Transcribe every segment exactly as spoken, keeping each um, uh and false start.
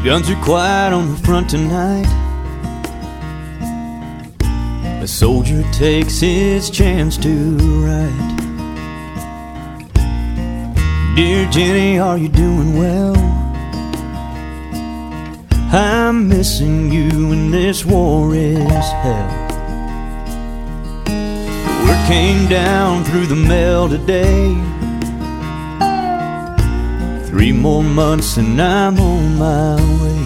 Guns are quiet on the front tonight. A soldier takes his chance to write. Dear Jenny, are you doing well? I'm missing you and this war is hell. Word came down through the mail today. Three more months and I'm on my way.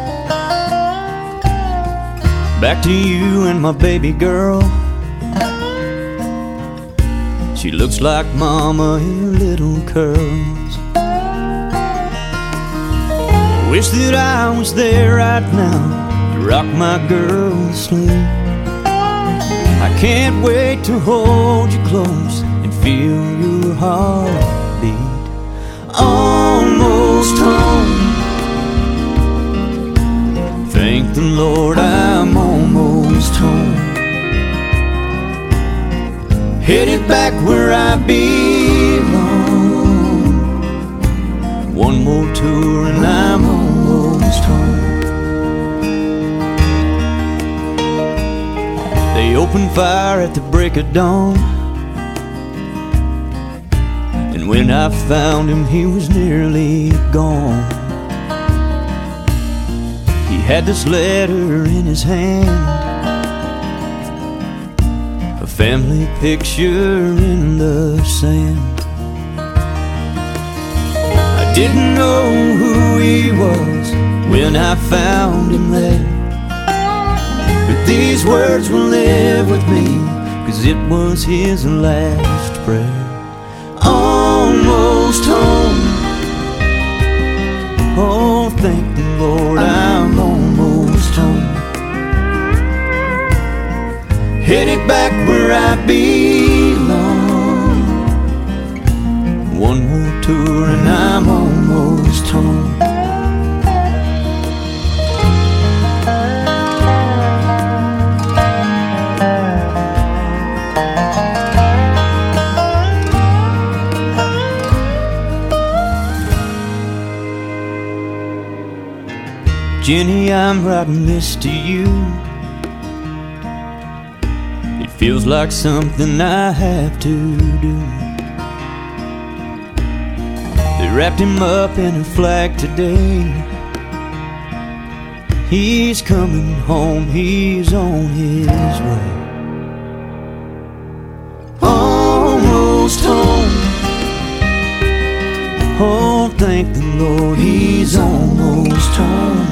Back to you and my baby girl. She looks like mama in her little curls. I wish that I was there right now to rock my girl to sleep. I can't wait to hold you close and feel your heartbeat. Almost home. Thank the Lord I'm almost home. Headed back where I belong. One more tour and I'm almost home. They opened fire at the break of dawn, and when I found him he was nearly gone. He had this letter in his hand, a family picture in the sand. I didn't know who he was when I found him there, but these words will live with me, 'cause it was his last prayer. Almost home. Oh, thank the Lord I'm almost home. Headed back where I belong. One more tour and I'm almost home. Jenny, I'm writing this to you. It feels like something I have to do. They wrapped him up in a flag today. He's coming home, he's on his way. Almost home. Oh, thank the Lord he's almost home.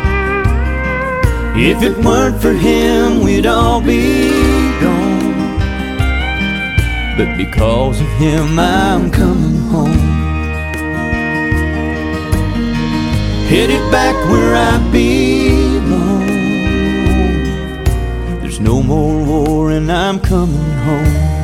If it weren't for him, we'd all be gone. But because of him, I'm coming home. Headed back where I belong. There's no more war and I'm coming home.